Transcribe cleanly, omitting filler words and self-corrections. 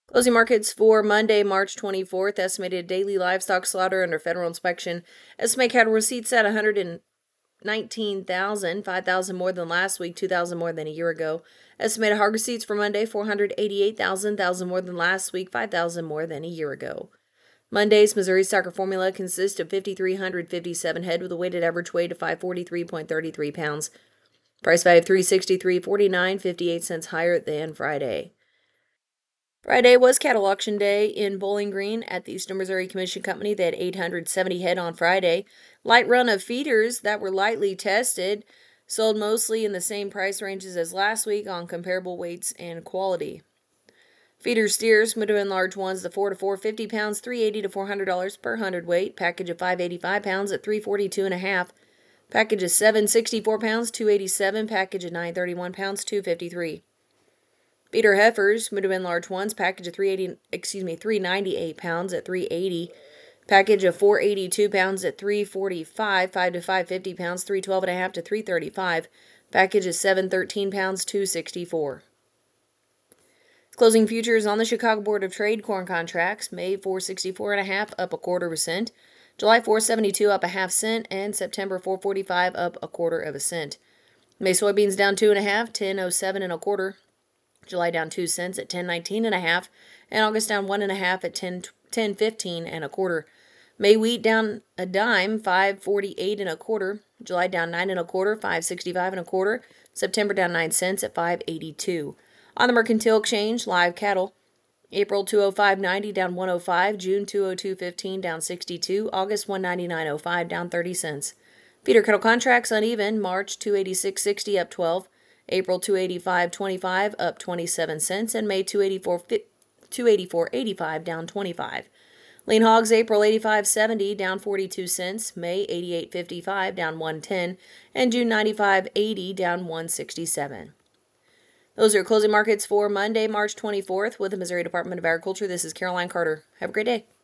Closing markets for Monday, March 24th. Estimated daily livestock slaughter under federal inspection. Estimate cattle receipts at 119,000, 5,000 more than last week, 2,000 more than a year ago. Estimated hog receipts for Monday, 488,000, 1,000 more than last week, 5,000 more than a year ago. Monday's Missouri Stocker Formula consists of 5,357 head with a weighted average weight of 543.33 pounds. Price value of $363.49, 58 cents higher than Friday. Friday was cattle auction day in Bowling Green at the Eastern Missouri Commission Company. They had 870 head on Friday. Light run of feeders that were lightly tested sold mostly in the same price ranges as last week on comparable weights and quality. Feeder steers, medium and large ones, the 4 to 450 pounds, $380 to $400 per hundredweight. Package of 585 pounds at $342.5. Package of 764 pounds, $287. Package of 931 pounds, $253. Feeder heifers, medium and large ones, package of 398 pounds at $380. Package of 482 pounds at $345. 5 to 550 pounds, $312.5 to $335. Package of 713 pounds, $264. Closing futures on the Chicago Board of Trade corn contracts: May 464.5 up a quarter of a cent, July 472 up a half cent, and September 445 up a quarter of a cent. May soybeans down 2.5, 10.07 and a quarter. July down 2 cents at 10.19.5, and August down 1.5 at 10.15 and a quarter. May wheat down a dime, 5.48 and a quarter. July down 9 and a quarter, 5.65 and a quarter. September down 9 cents at 5.82. On the Mercantile Exchange, live cattle: April 205.90 down 105, June 202.15 down 62, August 199.05 down 30 cents. Feeder cattle contracts uneven: March 286.60 up 12, April 285.25 up 27 cents, and May 284.85 down 25. Lean hogs: April 85.70 down 42 cents, May 88.55 down 110, and June 95.80 down 167. Those are closing markets for Monday, March 24th with the Missouri Department of Agriculture. This is Caroline Carter. Have a great day.